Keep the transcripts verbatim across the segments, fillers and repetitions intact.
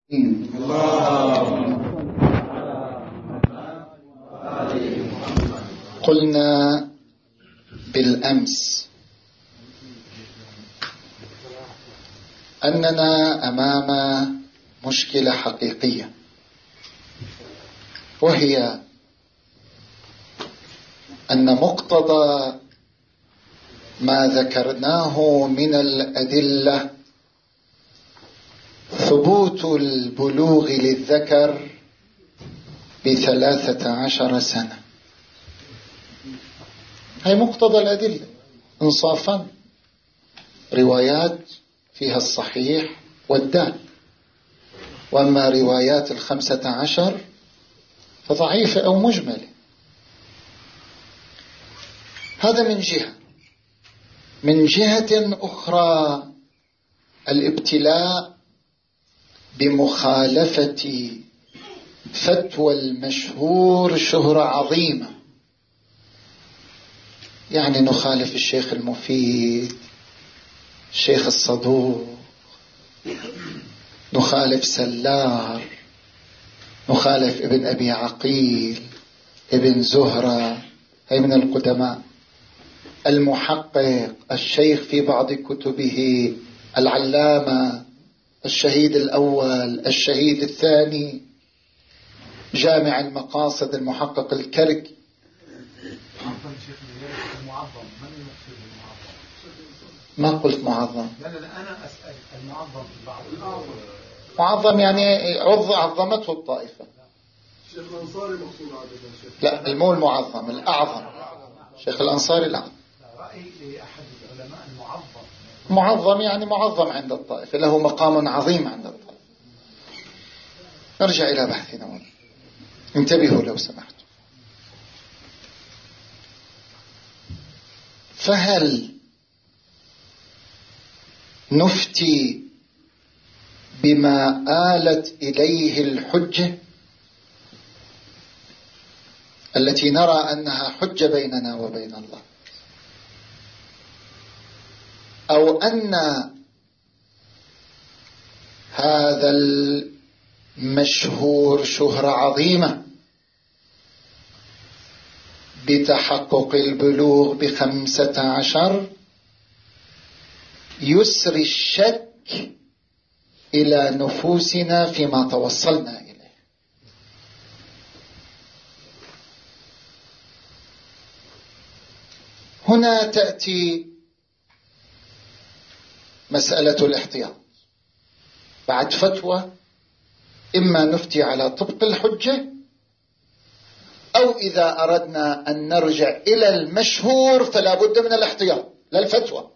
قلنا بالأمس أننا أمام مشكلة حقيقية، وهي أن مقتضى ما ذكرناه من الأدلة ثبوت البلوغ للذكر بثلاثة عشر سنة. هي مقتضى الأدلة إنصافا، روايات فيها الصحيح والدال، وأما روايات الخمسة عشر فضعيفة أو مجملة. هذا من جهة. من جهة أخرى الابتلاء بمخالفة فتوى المشهور شهرة عظيمة، يعني نخالف الشيخ المفيد، الشيخ الصدوق، نخالف سلار، نخالف ابن أبي عقيل، ابن زهرة، هي من القدماء، المحقق، الشيخ في بعض كتبه، العلامة، الشهيد الأول، الشهيد الثاني، جامع المقاصد المحقق الكرك. ما قلت معظم، لا لا أنا أسأل المعظم بعض. معظم يعني عظ عظمته الطائفة. شيخ الأنصاري مقصود عادة. لا، المو المعظم الأعظم، شيخ الأنصاري الأعظم. رأي لأحد العلماء المعظم. معظم يعني معظم عند الطائفة، له مقام عظيم عند الطائفة. نرجع إلى بحثنا، انتبهوا لو سمحتوا. فهل نفتي بما آلت إليه الحجة التي نرى أنها حجة بيننا وبين الله، أو أن هذا المشهور شهرة عظيمة بتحقق البلوغ بخمسة عشر يسري الشك إلى نفوسنا فيما توصلنا إليه؟ هنا تأتي مسألة الاحتياط. بعد فتوى إما نفتي على طبق الحجة، أو إذا أردنا أن نرجع إلى المشهور فلا بد من الاحتياط لا الفتوى،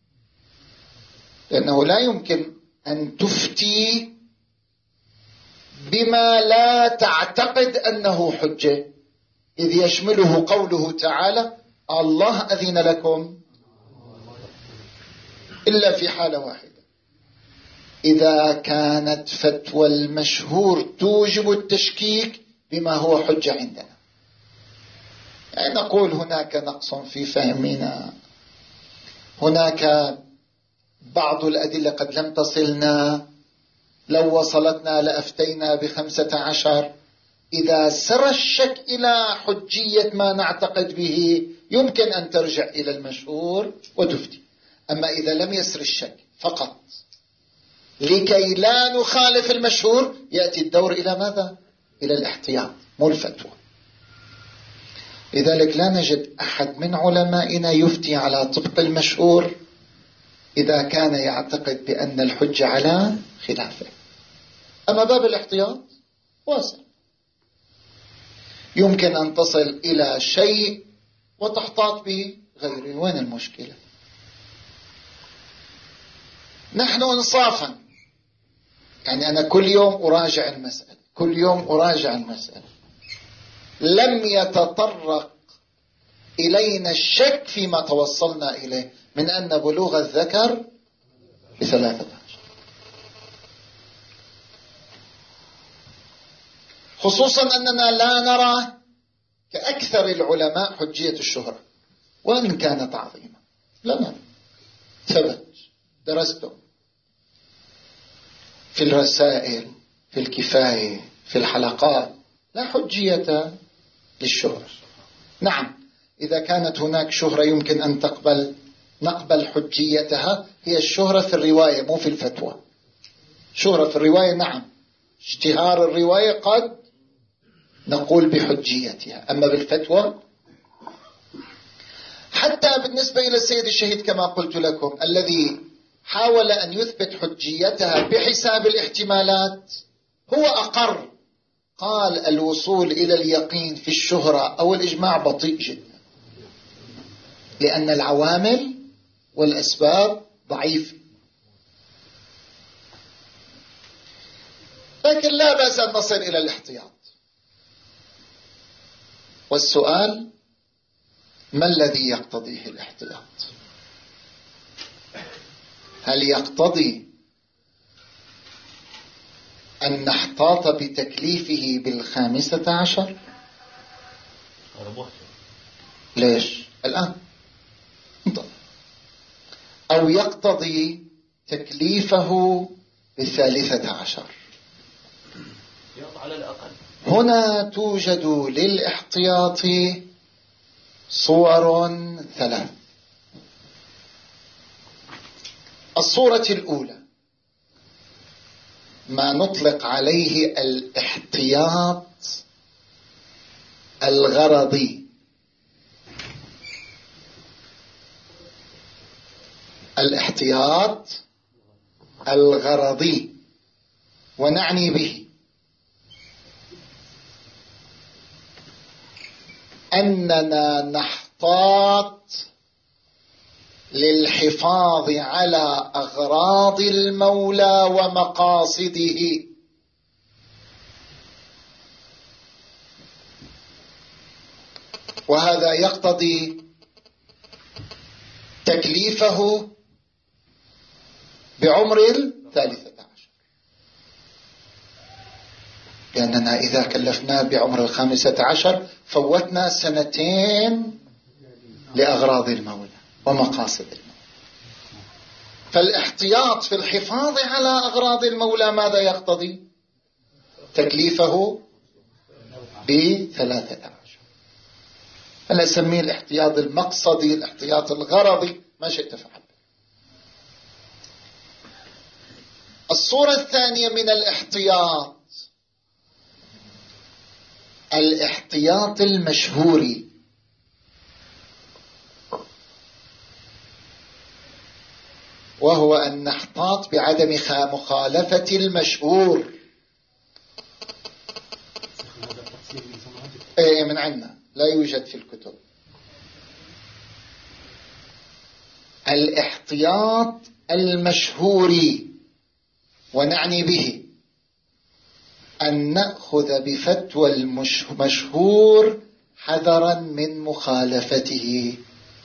لأنه لا يمكن أن تفتي بما لا تعتقد أنه حجة، إذ يشمله قوله تعالى: الله أذن لكم إلا في حالة واحدة، إذا كانت فتوى المشهور توجب التشكيك بما هو حجة عندنا. يعني نقول هناك نقص في فهمنا، هناك بعض الأدلة قد لم تصلنا، لو وصلتنا لأفتينا بخمسة عشر. إذا سر الشك إلى حجية ما نعتقد به يمكن أن ترجع إلى المشهور وتفتي. أما إذا لم يسر الشك فقط لكي لا نخالف المشهور، يأتي الدور إلى ماذا؟ إلى الاحتياط مو الفتوى. لذلك لا نجد أحد من علمائنا يفتي على طبق المشهور إذا كان يعتقد بأن الحجة على خلافه. أما باب الاحتياط واسع، يمكن أن تصل إلى شيء وتحتاط به غيره. وين المشكلة؟ نحن إنصافا، يعني أنا كل يوم أراجع المسألة، كل يوم أراجع المسألة، لم يتطرق إلينا الشك فيما توصلنا إليه من أن بلوغ الذكر بثلاثة عشر، خصوصا أننا لا نرى كأكثر العلماء حجية الشهرة وإن كانت عظيمة. لنا ثبت، درسته في الرسائل، في الكفاية في الحلقات، لا حجية للشهرة. نعم إذا كانت هناك شهرة يمكن أن تقبل نقبل حجيتها، هي الشهرة في الرواية مو في الفتوى. شهرة في الرواية نعم، اشتهار الرواية قد نقول بحجيتها، أما بالفتوى حتى بالنسبة إلى السيد الشهيد كما قلت لكم الذي حاول أن يثبت حجيتها بحساب الاحتمالات هو أقر، قال الوصول إلى اليقين في الشهرة أو الإجماع بطيء جدا لأن العوامل والأسباب ضعيفة. لكن لا بأس أن نصل إلى الاحتياط. والسؤال ما الذي يقتضيه الاحتياط؟ هل يقتضي أن نحتاط بتكليفه بالخامسة عشر؟ ليش الآن؟ أو يقتضي تكليفه بالثالثة عشر؟ على الأقل هنا توجد للاحتياط صور ثلاث. الصورة الأولى ما نطلق عليه الاحتياط الغرضي. الاحتياط الغرضي ونعني به أننا نحتاط للحفاظ على أغراض المولى ومقاصده، وهذا يقتضي تكليفه بعمر الثالثة عشر، لأننا إذا كلفناه بعمر الخامسة عشر فوتنا سنتين لأغراض المولى ومقاصد المولى. فالاحتياط في الحفاظ على أغراض المولى ماذا يقتضي؟ تكليفه بثلاثة عشر. أنا أسميه الاحتياط المقصدي، الاحتياط الغرضي، ما شئت فعل. الصورة الثانية من الاحتياط الاحتياط المشهوري، وهو أن نحتاط بعدم مخالفة المشهور. ايه من عنا لا يوجد في الكتب. الاحتياط المشهوري ونعني به أن نأخذ بفتوى المشهور حذرا من مخالفته.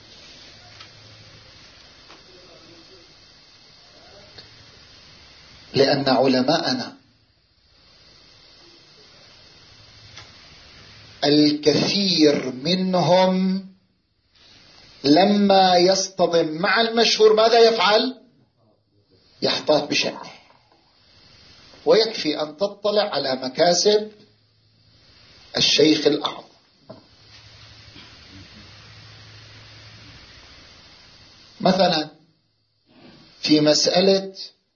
لأن علماءنا الكثير منهم لما يصطدم مع المشهور ماذا يفعل؟ يحتاط بشأنه. ويكفي أن تطلع على مكاسب الشيخ الأعظم. مثلا في مسألة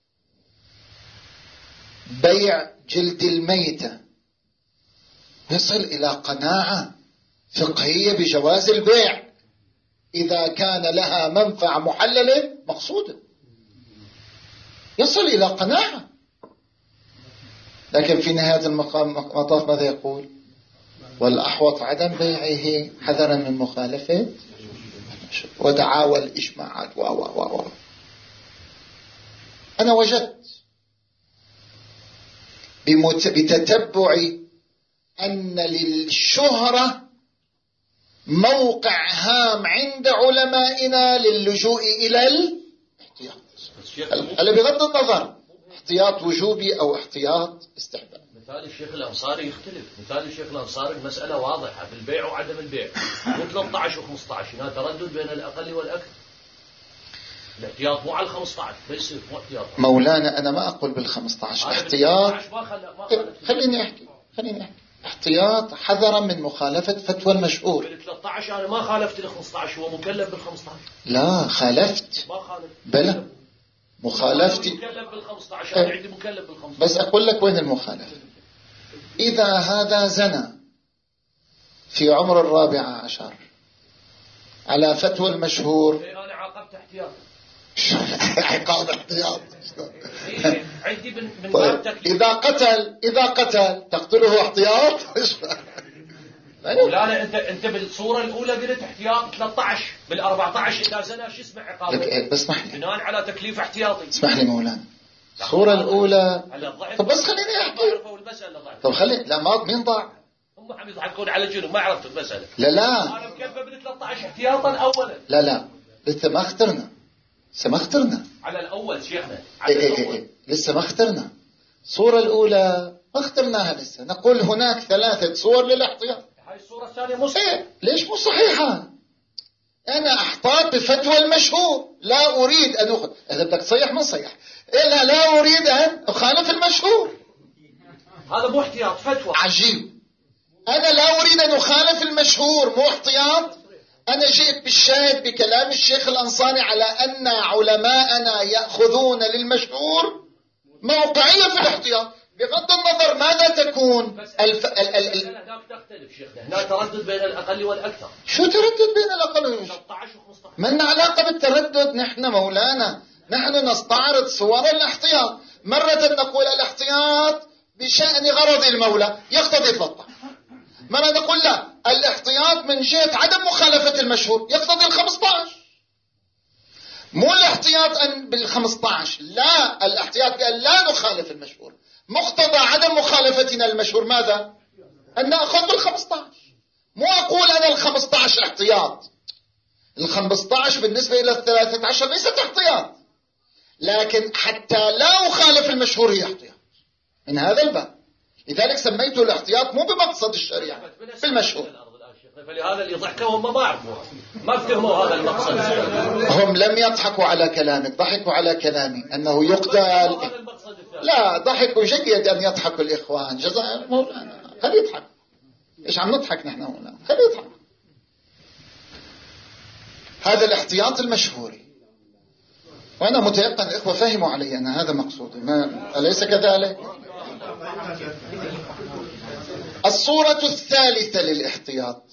بيع جلد الميتة يصل إلى قناعة فقهية بجواز البيع إذا كان لها منفعة محللة مقصودة، يصل إلى قناعة. لكن في نهاية المطاف ماذا يقول؟ والأحوط عدم بيعه حذرا من مخالفة ودعاوى الإجماعات و و و أنا وجدت بتتبع أن للشهرة موقع هام عند علمائنا للجوء إلى الاحتياط. هذا بغض النظر احتياط وجوبي أو احتياط استحباب. مثال الشيخ الأنصاري يختلف. مثال الشيخ الأنصاري المسألة واضحة في البيع وعدم البيع، مو ثلاثة عشر و خمسة عشر، هنا تردد بين الأقل والأكثر. الاحتياط مو على خمسة عشر بس مو احتياط. مولانا أنا ما أقول بالخمسة عشر احتياط. خليني أحكي خليني أحكي احتياط حذرا من مخالفة فتوى المشهور. بال ثلاثة عشر أنا ما خالفت ال خمسة عشر، هو مكلف بال خمسة عشر. لا خالفت. ما خالف. بلى مخالفتي. مكلف بال خمسة عشر، أنا عندي مكلف بال خمسة عشر. بس أقول لك وين المخالفة. إذا هذا زنى في عمر الرابعة عشر على فتوى المشهور، أنا عاقبت احتياط. عقاب احتياط. عندي من طيب. إذا قتل إذا قتل تقتله احتياط. لا لا أنت أنت بالصورة الأولى قلت احتياط ثلاثة عشر، بالأربعة عشر إذا زنا شو اسمه عقابه؟ بس اسمح لي بناء على تكليف احتياطي. اسمح لي مولانا الصورة الأولى. طب بس خليني أحكي. طب خلي لا ما مين ضاع؟ هم عم يضحكون على جنوب ما عرفت المسألة. لا لا أنا مكلفة بال ثلاثة عشر احتياطا أولا. لا لا لسه ما اخترنا لسه ما اخترنا على الأول شيخنا. على إيه إيه إيه. لسه ما اخترنا الصورة الأولى ما اخترناها لسه. نقول هناك ثلاثة صور للاحتياط. هاي الصورة الثانية مو إيه. ليش مو صحيحة؟ أنا أحتاط بفتوى المشهور، لا أريد أن أخذ. إذا بدك تصيح من صيح. إيه لا لا أريد أن أخالف المشهور. هذا مو احتياط فتوى. عجيب. أنا لا أريد أن أخالف المشهور مو احتياط. أنا جئت بالشاهد بكلام الشيخ الأنصاري على أن علماءنا يأخذون للمشهور موقعية في الاحتياط بغض النظر ماذا تكون الف... ال... ال... ال... هناك تختلف شيخنا، هناك تردد بين الأقل والأكثر. شو تردد بين الأقل والأكثر؟ ما لنا علاقة بالتردد. نحن مولانا نحن نستعرض صور الاحتياط. مرة نقول الاحتياط بشأن غرض المولى يقتضي ثلاثة. مرة نقول لا الاحتياط من جهة عدم مخالفة المشهور يقتضي الخمسة عشر. مو الاحتياط أن بالخمسة عشر، لا الاحتياط بأن لا نخالف المشهور. مقتضى عدم مخالفتنا المشهور ماذا؟ أن نأخذ بالخمسة عشر. مو أقول أنا الخمسة عشر احتياط. الخمسة عشر بالنسبة إلى الثلاثة عشر ليست احتياط، لكن حتى لا أخالف المشهور هي احتياط من هذا الباب. لذلك سميته الاحتياط مو بمقصد الشريعة في المشهور. فلهذا اللي ضحكوا هم ما عرفوها، ما فهموا هذا المقصد. هم لم يضحكوا على كلامك، ضحكوا على كلامي أنه يقتل. لا ضحكوا جيد أن يضحكوا الإخوان. جزاء مولانا خلي يضحك. إيش عم نضحك نحن مولانا؟ خلي يضحك. هذا الاحتياط المشهوري، وأنا متيقن الإخوة فهموا علي أن هذا مقصودي، ما أليس كذلك؟ الصورة الثالثة للاحتياط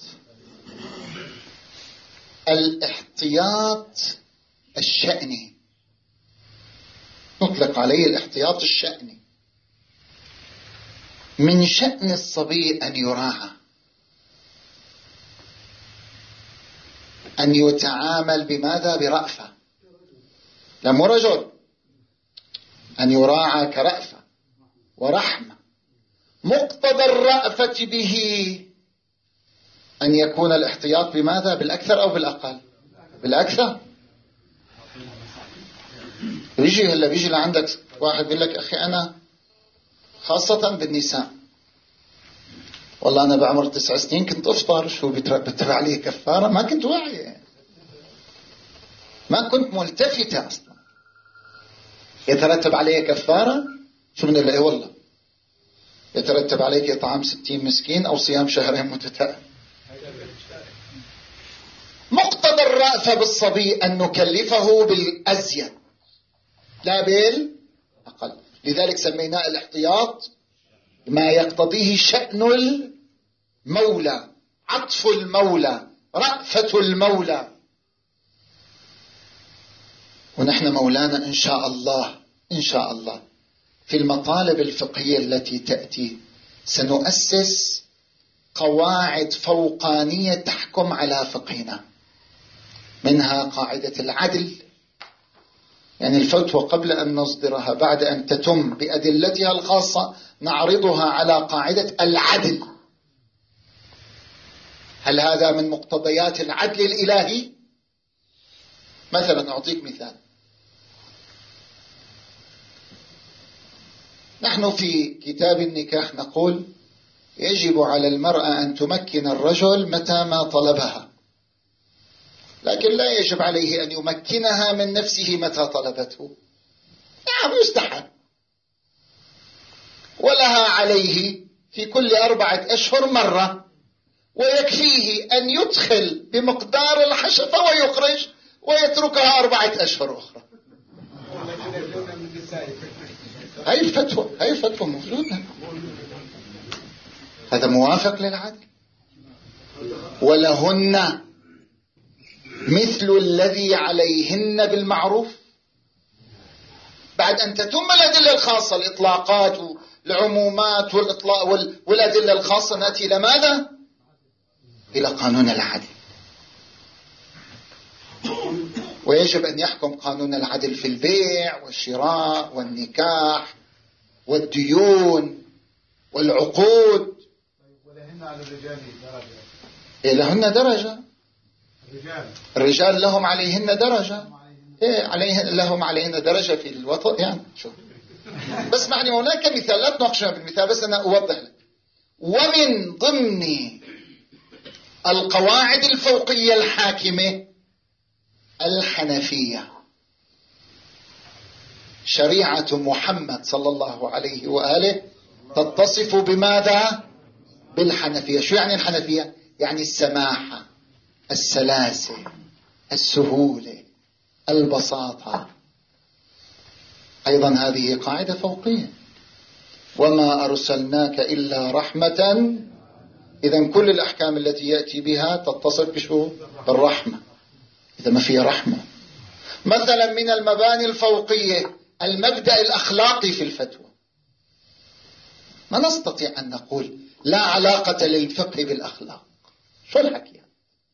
الاحتياط الشأني. نطلق عليه الاحتياط الشأني. من شأن الصبي أن يراعى، أن يتعامل بماذا؟ برأفة. لا مو رجل، أن يراعى كرأفة ورحمة. مقتضى الرأفة به أن يكون الاحتياط بماذا؟ بالأكثر أو بالأقل؟ بالأكثر. بيجي هلا بيجي لعندك واحد بيقول لك أخي أنا خاصة بالنساء والله أنا بعمر تسع سنين كنت أفطر. شو بترتب عليه كفارة؟ ما كنت واعي، ما كنت ملتفتة أصلا. يترتب عليه كفارة؟ شو من اللي والله يترتب عليك إطعام ستين مسكين أو صيام شهرين متتالي. مقتضى الرأفة بالصبي أن نكلفه بالأزيد لا بالأقل. لذلك سميناه الاحتياط ما يقتضيه شأن المولى، عطف المولى، رأفة المولى. ونحن مولانا إن شاء الله إن شاء الله في المطالب الفقهية التي تأتي سنؤسس قواعد فوقانية تحكم على فقهنا، منها قاعدة العدل، يعني الفتوى قبل أن نصدرها بعد أن تتم بأدلتها الخاصة نعرضها على قاعدة العدل. هل هذا من مقتضيات العدل الإلهي؟ مثلا أعطيك مثال. نحن في كتاب النكاح نقول يجب على المرأة أن تمكن الرجل متى ما طلبها. لكن لا يجب عليه أن يمكنها من نفسه متى طلبته. نعم يستحب، ولها عليه في كل أربعة أشهر مرة، ويكفيه أن يدخل بمقدار الحشفة ويخرج ويتركها أربعة أشهر أخرى. هاي الفتوى هاي الفتوى موجودة، هذا موافق للعدل. ولهن مثل الذي عليهن بالمعروف، بعد أن تتم الأدلة الخاصة، الإطلاقات والعمومات والإطلاق والأدلة الخاصة، نأتي إلى ماذا؟ إلى قانون العدل. ويجب أن يحكم قانون العدل في البيع والشراء والنكاح والديون والعقود. ولهن على الرجال درجة. إيه لهن درجة. الرجال الرجال لهم عليهن درجة. إيه عليهن لهم عليهن درجة في الوطن يعني. شوف بس معني هناك مثال، لا تناقشنا بالمثال بس أنا أوضح لك. ومن ضمن القواعد الفوقية الحاكمة الحنفية، شريعة محمد صلى الله عليه وآله تتصف بماذا؟ بالحنفية. شو يعني الحنفية؟ يعني السماحة، السلاسة، السهولة، البساطة. أيضا هذه قاعدة فوقية، وما أرسلناك إلا رحمة. إذن كل الأحكام التي يأتي بها تتصف بشو؟ بالرحمة. إذا ما فيها رحمة، مثلا من المباني الفوقية المبدأ الأخلاقي في الفتوى، ما نستطيع أن نقول لا علاقة للفقه بالأخلاق. شو الحكي يعني؟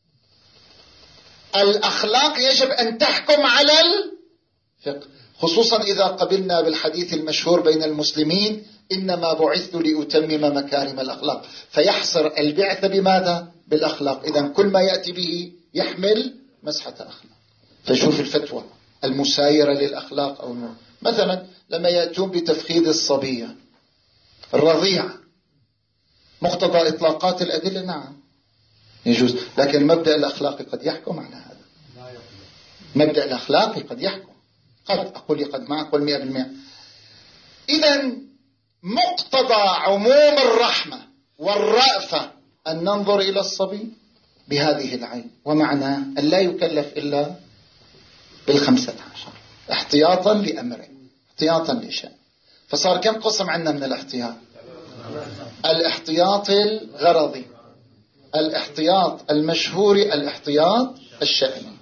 الأخلاق يجب أن تحكم على الفقه، خصوصا إذا قبلنا بالحديث المشهور بين المسلمين: إنما بعثت لأتمم مكارم الأخلاق. فيحصر البعثة بماذا؟ بالأخلاق. إذن كل ما يأتي به يحمل مسحة أخلاق. فشوف الفتوى المسايرة للأخلاق، أو مثلا لما يأتون بتفخيذ الصبية الرضيعة، مقتضى إطلاقات الأدلة نعم يجوز، لكن المبدأ الأخلاقي قد يحكم على هذا. مبدأ الأخلاقي قد يحكم، قد أقول قد ما أقول مئة بالمئة. إذن مقتضى عموم الرحمة والرأفة أن ننظر إلى الصبي بهذه العين، ومعناه أن لا يكلف إلا بالخمسة عشر احتياطا لأمره، احتياطا لشأن. فصار كم قسم عندنا من الاحتياط؟ الاحتياط الغرضي، الاحتياط المشهوري، الاحتياط الشأني.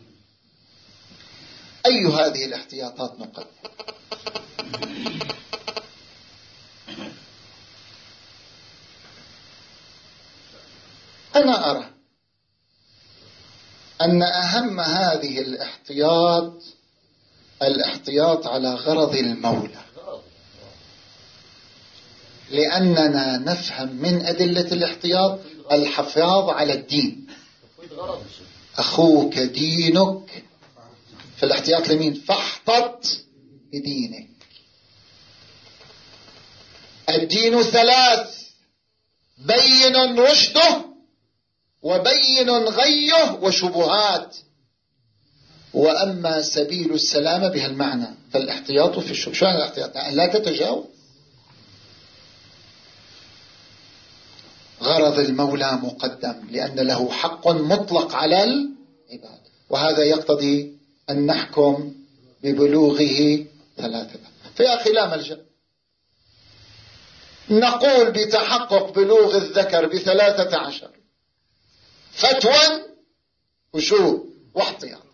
أي هذه الاحتياطات نقدم؟ أنا أرى أن أهم هذه الاحتياط الاحتياط على غرض المولى، لأننا نفهم من أدلة الاحتياط الحفاظ على الدين. أخوك دينك، في الاحتياط لمين؟ فاحتط بدينك. الدين ثلاث: بين رشده، وبين غيه، وشبهات. وأما سبيل السلامة بها المعنى، فالاحتياط في الشبهات. شو الاحتياط؟ يعني لا تتجاوز. غرض المولى مقدم لأن له حق مطلق على العباد، وهذا يقتضي أن نحكم ببلوغه ثلاثة. في أخي لا ملجأ، نقول بتحقق بلوغ الذكر بثلاثة عشر فتوى وشو واحتياط.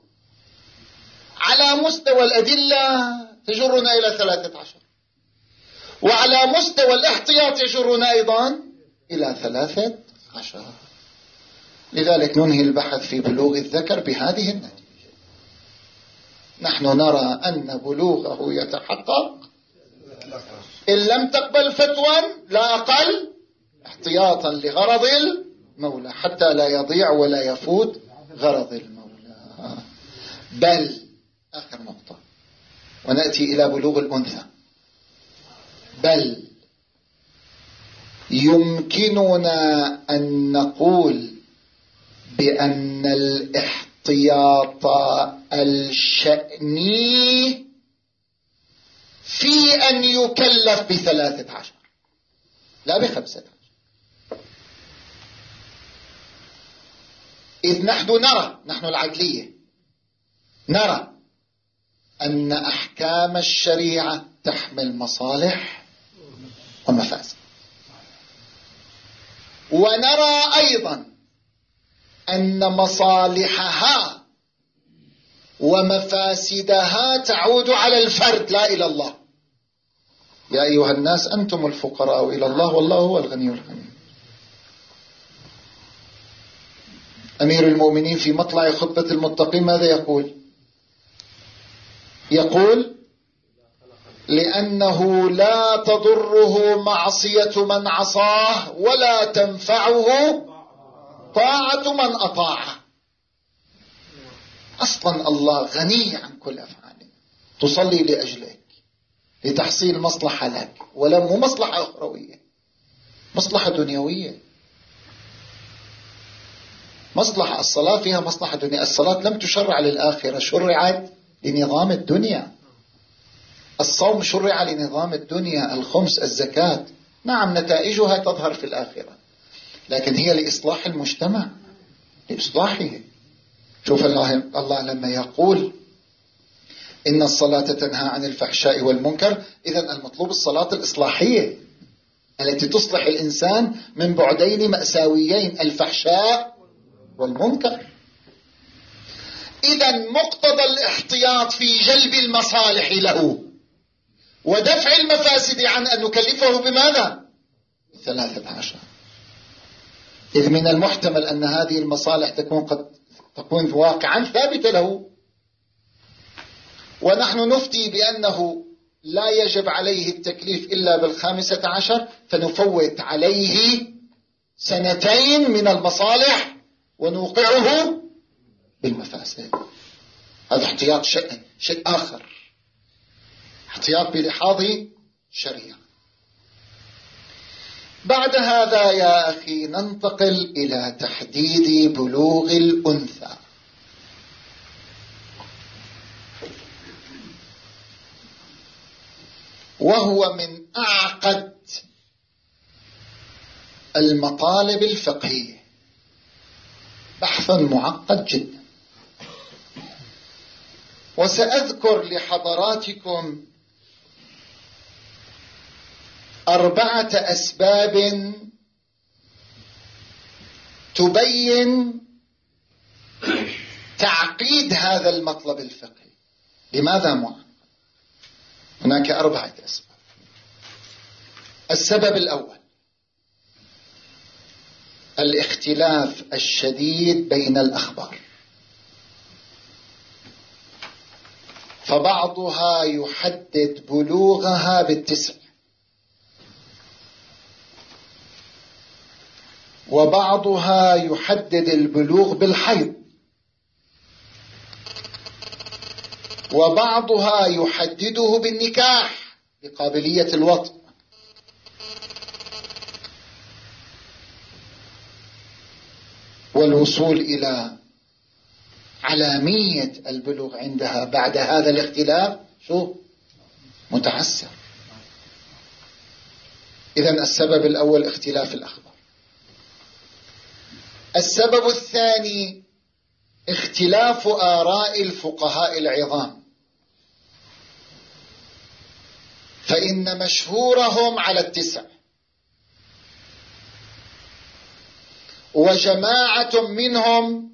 على مستوى الأدلة تجرنا إلى ثلاثة عشر، وعلى مستوى الاحتياط يجرنا أيضا إلى ثلاثة عشر. لذلك ننهي البحث في بلوغ الذكر بهذه النتيجة: نحن نرى أن بلوغه يتحقق إن لم تقبل فتوى لا أقل احتياطا لغرض المولى، حتى لا يضيع ولا يفوت غرض المولى. بل آخر نقطة ونأتي إلى بلوغ الأنثى، بل يمكننا أن نقول بأن الاحتياط الشأني في أن يكلف بثلاثة عشر لا بخمسة عشر. إذ نحن نرى، نحن العدلية نرى أن أحكام الشريعة تحمل مصالح ومفاسد، ونرى أيضا أن مصالحها ومفاسدها تعود على الفرد لا إلى الله. يا أيها الناس أنتم الفقراء إلى الله والله هو الغني الحميد. أمير المؤمنين في مطلع خطبة المتقين ماذا يقول؟ يقول لأنه لا تضره معصية من عصاه ولا تنفعه طاعة من أطاعه. أصلا الله غني عن كل أفعاله، تصلي لأجلك لتحصيل مصلحة لك، ولا مو مصلحة أخروية، مصلحة دنيوية. مصلحة الصلاة فيها مصلحة دنيا. الصلاة لم تشرع للآخرة، شرعت لنظام الدنيا. الصوم شرع لنظام الدنيا، الخمس، الزكاة، نعم نتائجها تظهر في الآخرة، لكن هي لإصلاح المجتمع، لإصلاحه. شوف الله, الله لما يقول إن الصلاة تنهى عن الفحشاء والمنكر، إذن المطلوب الصلاة الإصلاحية التي تصلح الإنسان من بعدين مأساويين، الفحشاء والمنكر. إذن مقتضى الاحتياط في جلب المصالح له ودفع المفاسد عن أن نكلفه بماذا؟ ثلاثة عشر. إذ من المحتمل أن هذه المصالح تكون قد تكون واقعا ثابتة له، ونحن نفتي بأنه لا يجب عليه التكليف إلا بالخامسة عشر، فنفوت عليه سنتين من المصالح ونوقعه بالمفاسد. هذا احتياط شيء, شيء آخر، احتياط بلحاظ شريعة. بعد هذا يا أخي ننتقل إلى تحديد بلوغ الأنثى. وهو من أعقد المطالب الفقهية، بحث معقد جدا. وسأذكر لحضراتكم أربعة أسباب تبين تعقيد هذا المطلب الفقهي. لماذا معقد؟ هناك أربعة أسباب. السبب الأول الاختلاف الشديد بين الأخبار، فبعضها يحدد بلوغها بالتسع، وبعضها يحدد البلوغ بالحيض، وبعضها يحدده بالنكاح بقابلية الوطء، والوصول إلى علامية البلوغ عندها بعد هذا الاختلاف شو متعسر. إذن السبب الأول اختلاف الأخبار. السبب الثاني اختلاف آراء الفقهاء العظام، فإن مشهورهم على التسع، وجماعة منهم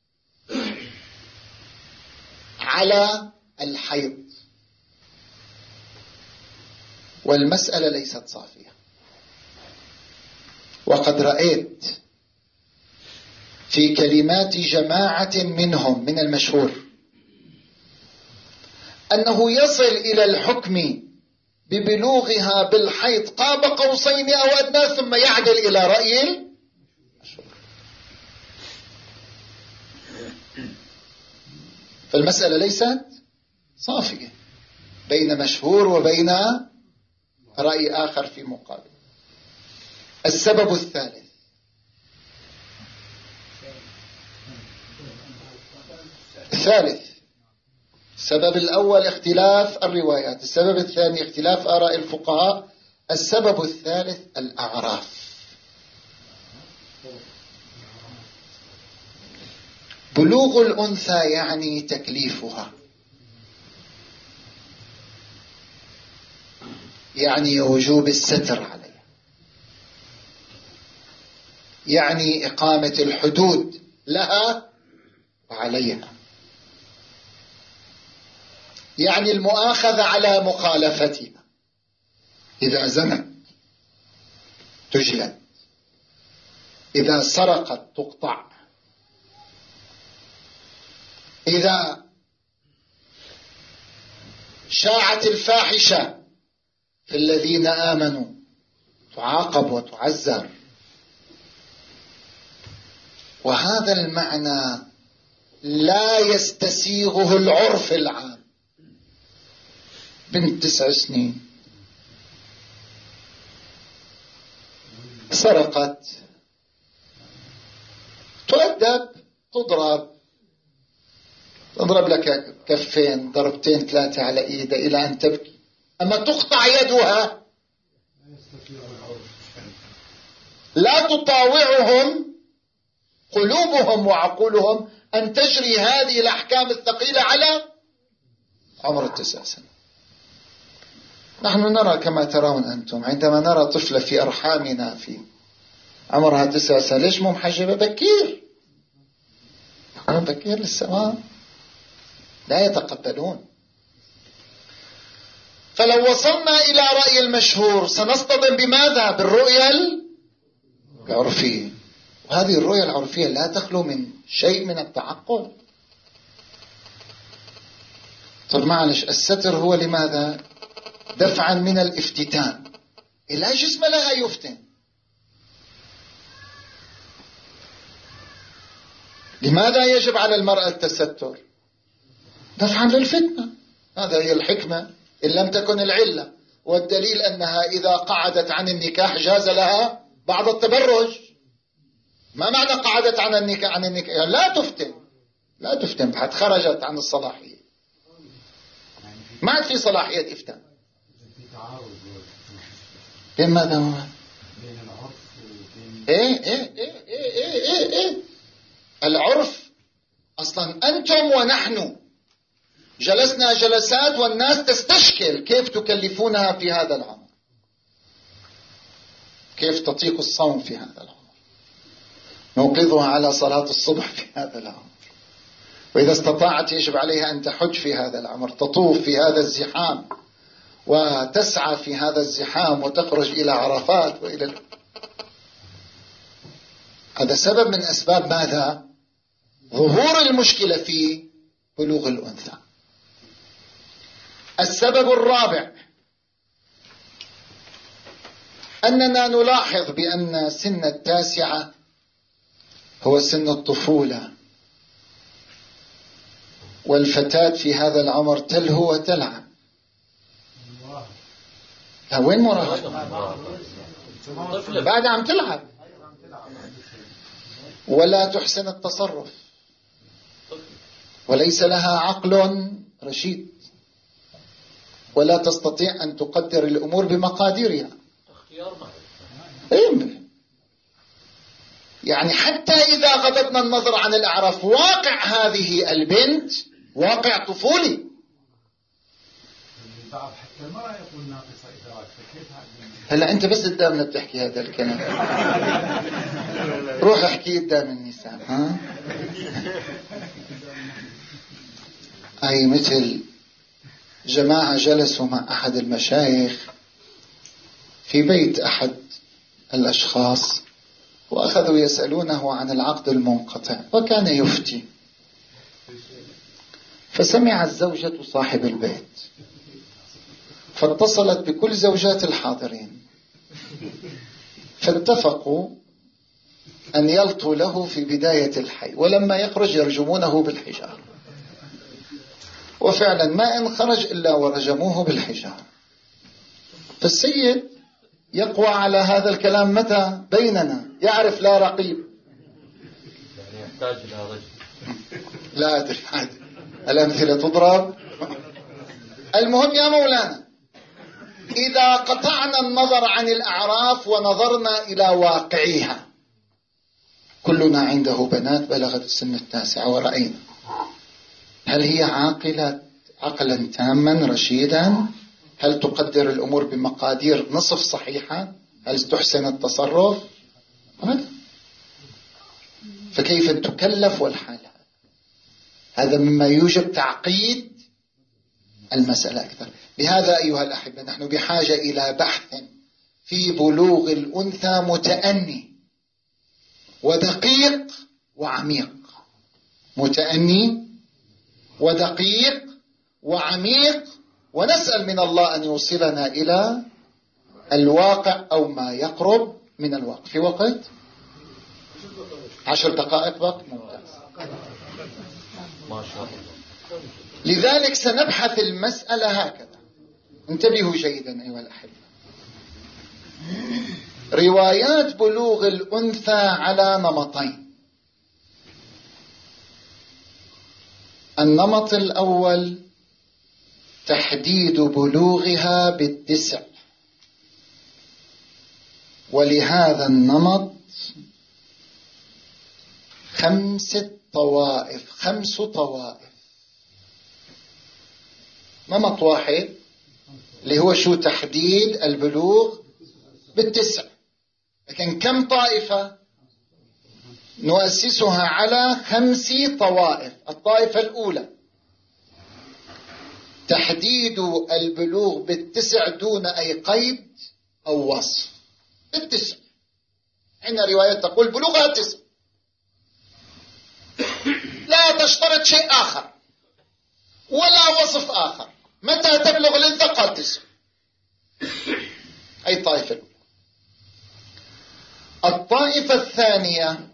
على الحيض، والمسألة ليست صافية. وقد رأيت في كلمات جماعة منهم من المشهور أنه يصل إلى الحكم ببلوغها بالحيض قاب قوسين أو أدنى، ثم يعدل إلى رأي المشهور. فالمسألة ليست صافية بين مشهور وبين رأي آخر في مقابل. السبب الثالث الثالث، السبب الأول اختلاف الروايات، السبب الثاني اختلاف آراء الفقهاء، السبب الثالث الأعراف. بلوغ الأنثى يعني تكليفها، يعني وجوب الستر عليها، يعني إقامة الحدود لها وعليها، يعني المؤاخذة على مخالفتها. إذا زنت تجلد، إذا سرقت تقطع، إذا شاعت الفاحشة في الذين آمنوا تعاقب وتعزر. وهذا المعنى لا يستسيغه العرف العام. بنت تسع سنين سرقت تؤدب، تضرب، تضرب لك كفين ضربتين ثلاثة على إيدها إلى أن تبكي. أما تقطع يدها لا تطاوعهم قلوبهم وعقولهم أن تجري هذه الأحكام الثقيلة على عمر التسع سنة. نحن نرى كما ترون أنتم عندما نرى طفلة في أرحامنا في عمرها تسع سنة، ليش مو محجبة؟ بكير، بكير للسماء، لا يتقبلون. فلو وصلنا إلى رأي المشهور سنصطدم بماذا؟ بالرؤية العرفية، وهذه الرؤية العرفية لا تخلو من شيء من التعقل. طب معلش، الستر هو لماذا؟ دفعا من الافتتان. لا جسم لها يفتن. لماذا يجب على المرأة التستر؟ دفعا للفتنة. هذا هي الحكمة إن لم تكن العلة. والدليل أنها إذا قعدت عن النكاح جاز لها بعض التبرج. ما معنى قعدت عن النكاح؟ عن النكاح يعني لا تفتن، لا تفتن بعد، خرجت عن الصلاحية، ما عاد في صلاحية إفتان. بين ماذا هو؟ بين العرف وبين إيه إيه إيه إيه إيه إيه العرف. أصلا أنتم ونحن جلسنا جلسات والناس تستشكل كيف تكلفونها في هذا العمر، كيف تطيق الصوم في هذا العمر، نوقظها على صلاة الصبح في هذا العمر، وإذا استطاعت يجب عليها أن تحج في هذا العمر، تطوف في هذا الزحام وتسعى في هذا الزحام وتخرج إلى عرفات وإلى ال... هذا سبب من أسباب ماذا؟ ظهور المشكلة في بلوغ الأنثى. السبب الرابع أننا نلاحظ بأن سن التاسعة هو سن الطفولة، والفتاة في هذا العمر تلهو وتلعب. لا، وين مراهقة؟ بعد عم تلعب ولا تحسن التصرف، وليس لها عقل رشيد، ولا تستطيع أن تقدر الأمور بمقاديرها. يعني حتى إذا غضبنا النظر عن الأعراف، واقع هذه البنت واقع طفولي. حتى المرأة يقول ناقصة إدراك، فكيف هلا أنت بس قدامنا بتحكي هذا الكلام، روح احكي قدام النساء. ها أي مثل جماعة جلسوا مع أحد المشايخ في بيت أحد الأشخاص، وأخذوا يسألونه عن العقد المنقطع، وكان يفتي. فسمع الزوجة صاحب البيت، فاتصلت بكل زوجات الحاضرين، فاتفقوا أن يلطوا له في بداية الحي، ولما يخرج يرجمونه بالحجارة. وفعلا ما إن خرج إلا ورجموه بالحجارة. فالسيد يقوى على هذا الكلام متى؟ بيننا، يعرف لا رقيب، يعني يحتاج إلى رجل. لا أدري عاد الأمثلة تضرب. المهم يا مولانا، إذا قطعنا النظر عن الأعراف ونظرنا إلى واقعها، كلنا عنده بنات بلغت السن التاسعة ورأينا، هل هي عاقلة عقلا تاما رشيدا؟ هل تقدر الأمور بمقادير نصف صحيحة؟ هل تحسن التصرف؟ أبدا. فكيف تكلف والحال هذا مما يوجب تعقيد المسألة أكثر. لهذا أيها الأحبة نحن بحاجة إلى بحث في بلوغ الأنثى متأني ودقيق وعميق، متأني ودقيق وعميق، ونسأل من الله أن يوصلنا إلى الواقع أو ما يقرب من الواقع. في وقت عشر دقائق وقت ممتاز ما شاء الله. لذلك سنبحث المسألة هكذا. انتبهوا جيدا أيها الأحبة، روايات بلوغ الأنثى على نمطين. النمط الأول تحديد بلوغها بالتسع، ولهذا النمط خمسة طوائف خمس طوائف. نمط واحد اللي هو شو؟ تحديد البلوغ بالتسع. لكن كم طائفة؟ نؤسسها على خمس طوائف. الطائفة الأولى تحديد البلوغ بالتسع دون أي قيد أو وصف. بالتسع، عندنا روايات تقول بلوغها تسع، لا تشترط شيء آخر ولا وصف آخر، متى تبلغ الأنثى قال تسع. أي طائفة. الطائفة الثانية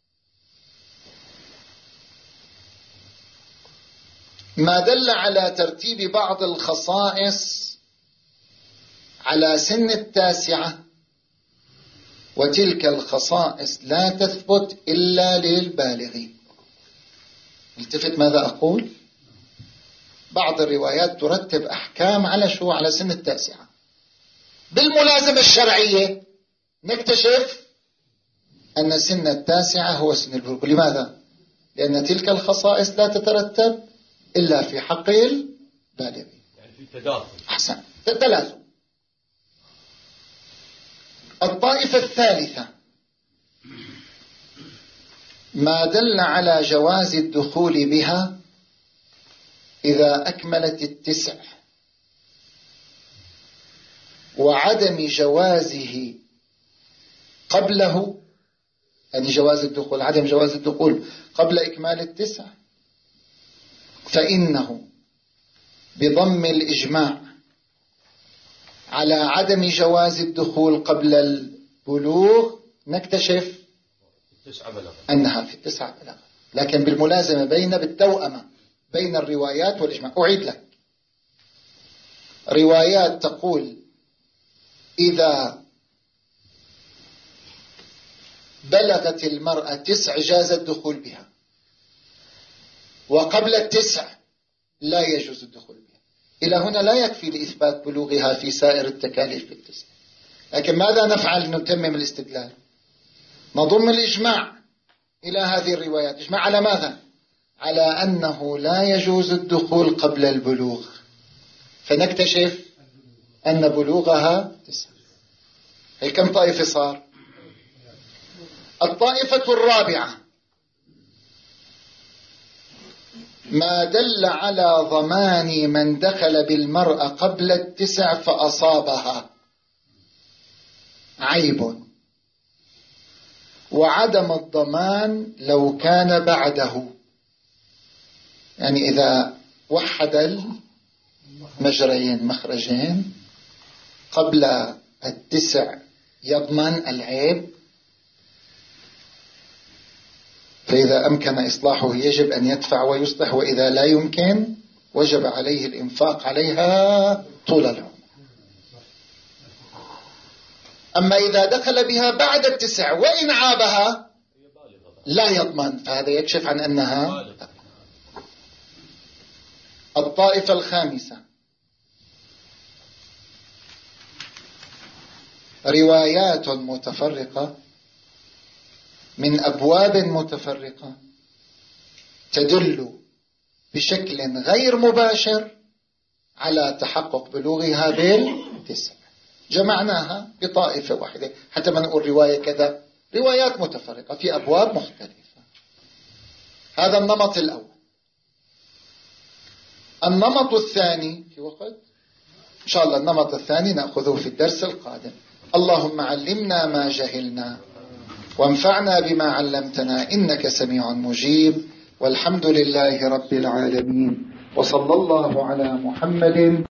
ما دل على ترتيب بعض الخصائص على سن التاسعة، وتلك الخصائص لا تثبت إلا للبالغين. التفت ماذا أقول؟ بعض الروايات ترتب أحكام على شو؟ على سن التاسعة. بالملازمة الشرعية نكتشف أن سن التاسعة هو سن البلوغ. لماذا؟ لأن تلك الخصائص لا تترتب إلا في حق البالغين. يعني في تداخل. أحسن، تلازم. الطائفة الثالثة ما دل على جواز الدخول بها إذا أكملت التسع، وعدم جوازه قبله، يعني جواز الدخول، عدم جواز الدخول قبل إكمال التسع، فإنه بضم الإجماع على عدم جواز الدخول قبل البلوغ نكتشف أنها في التسعة بلغ. لكن بالملازمة بين بالتوأمة بين الروايات والإجماع. أعيد لك، روايات تقول إذا بلغت المرأة تسع جاز الدخول بها، وقبل التسع لا يجوز الدخول بها. إلى هنا لا يكفي لإثبات بلوغها في سائر التكاليف بالتسع. لكن ماذا نفعل؟ نتمم الاستدلال، نضم الإجماع إلى هذه الروايات. إجماع على ماذا؟ على أنه لا يجوز الدخول قبل البلوغ، فنكتشف أن بلوغها تسع. هي كم طائفة صار؟ الطائفة الرابعة ما دل على ضمان من دخل بالمرأة قبل التسع فأصابها عيب، وعدم الضمان لو كان بعده. يعني إذا وحد المجريين مخرجين قبل التسع يضمن العيب، فإذا أمكن إصلاحه يجب أن يدفع ويصلح، وإذا لا يمكن وجب عليه الإنفاق عليها طول العمر. أما إذا دخل بها بعد التسع وإن عابها لا يضمن، فهذا يكشف عن أنها. الطائفة الخامسة روايات متفرقة من أبواب متفرقة تدل بشكل غير مباشر على تحقق بلوغها بالتسع. جمعناها بطائفة واحدة حتى ما نقول رواية كذا، روايات متفرقة في أبواب مختلفة. هذا النمط الأول. النمط الثاني في وقت إن شاء الله النمط الثاني نأخذه في الدرس القادم. اللهم علمنا ما جهلنا وانفعنا بما علمتنا إنك سميع مجيب، والحمد لله رب العالمين، وصلى الله على محمد.